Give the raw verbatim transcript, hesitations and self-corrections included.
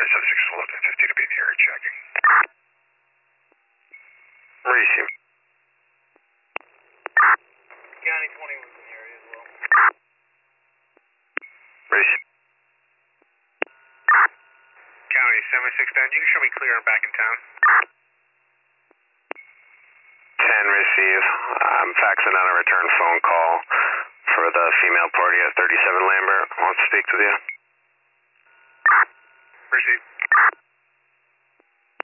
seven six eleven fifty to be in the area checking. Receive. County twenty was in the area as well. Receive. County seven six ten, you can show me clear and back in town. ten receive. I'm faxing on a return phone call for the female party at thirty-seven Lambert. Wants to speak with you. Receive.